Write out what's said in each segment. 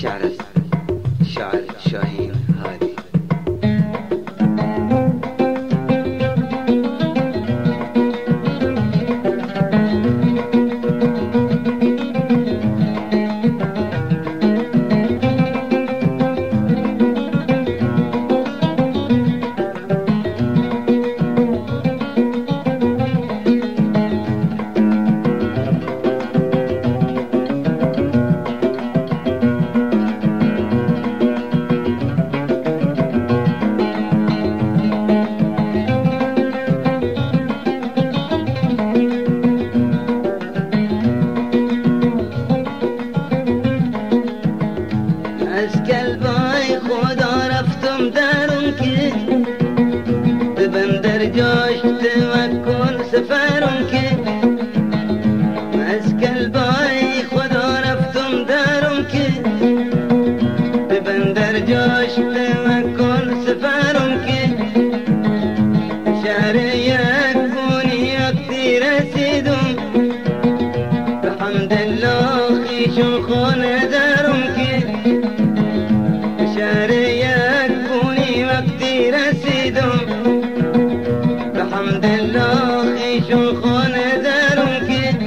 شعر است، شاعر شاهین هادی. از قلبای خدا رفتم درون که ببن در جاش توکل سفرم که از قلبای خدا رفتم درون که ببن در جاش توکل سفرم که شهر یک بنیادی رسیدم بحمدالله خیشم خانه درم که شهر یک بونی وقتی رسیدم بحمدالله خیشم خانه درم که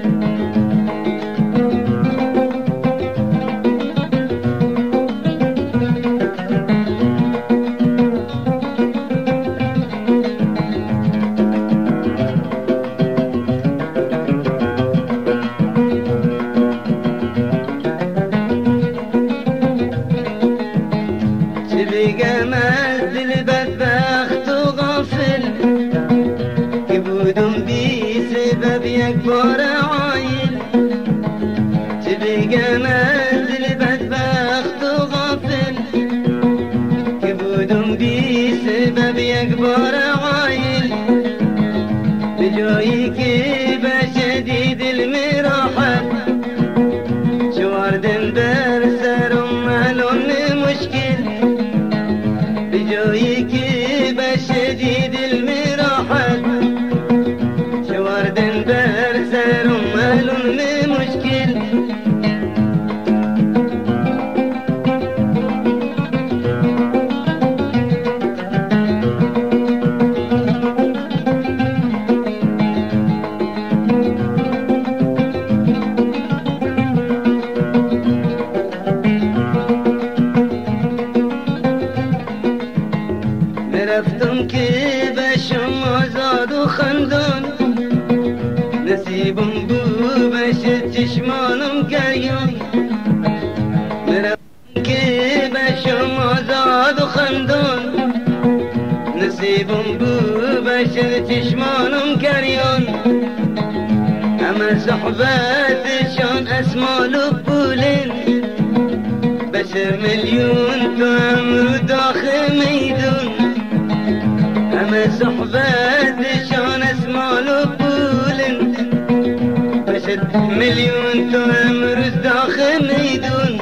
بگم از دل بدبخت و غافل که بودم بی سبب یک بار عایل. چه بگم از دل بدبخت و غافل که بودم بی سبب یک بار عایل. به جایی که به شدید دل می راحت شواردن بر سرم معلوم مشکل. جایی که به شدید المراحت شواردن بر سرم معلوم مشکل. رفتم که بشم آزاد و خندان نصیبم بو بشد چشمانم گریان. رفتم که بشم آزاد و خندان نصیبم بو بشد چشمانم گریان. همه صحبتشان اسمال و پولن بشر میلیون تو امرو داخل میدون. همه صحبتشان اسمال و پولن بشد میلیون تو امروز داخل میدون.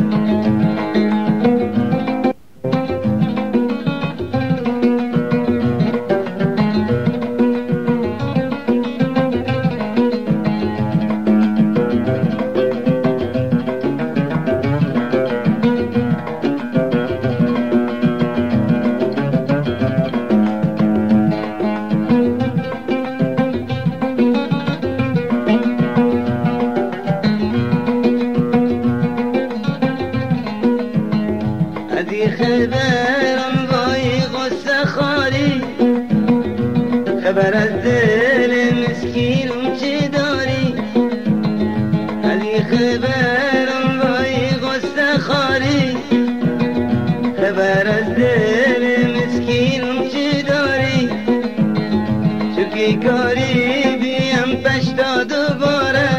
خبرم وای غصه خاری خبر از دل مسکینم چه داری. علی خبرم وای غصه خاری خبر از دل مسکینم چه داری. چوکی کاری بیم پشتا دوباره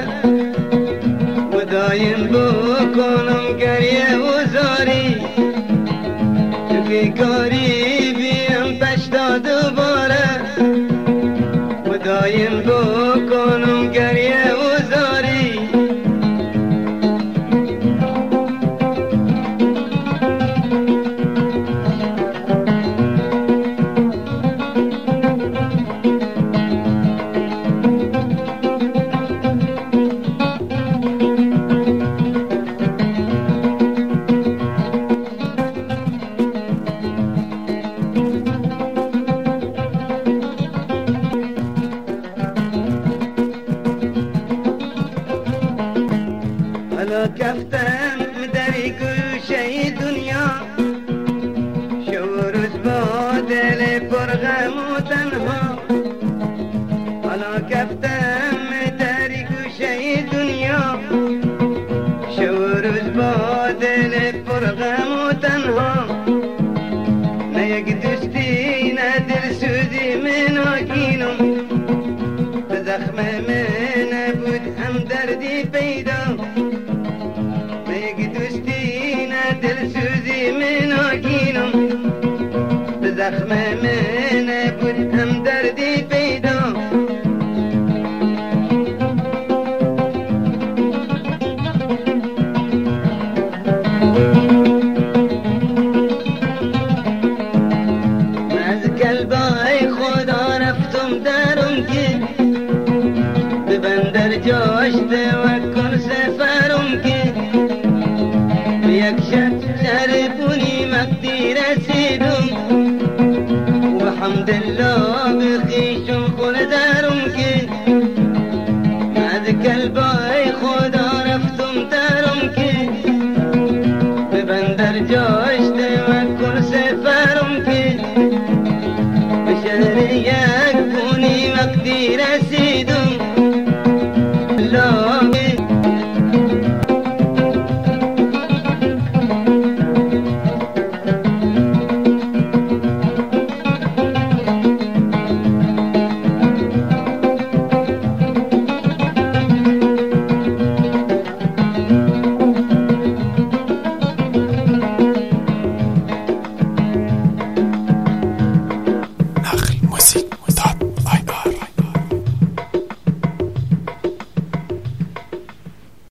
مدایم بکنم گریه و زاری. کاری بیم پشتا دوباره مدایم بکنم گریه و زاری. کفتم در گوشه دنیا شو روز با دل پرغم و تنها حالا کفتم در گوشه دنیا شو روز با دل پرغم و تنها نه یک دوستی نه دل سوزی من آگینم به زخم من بود هم دردی پیدا نه یک دوستی نه دل سوزی من آگینم به زخم من بود هم دردی پیدا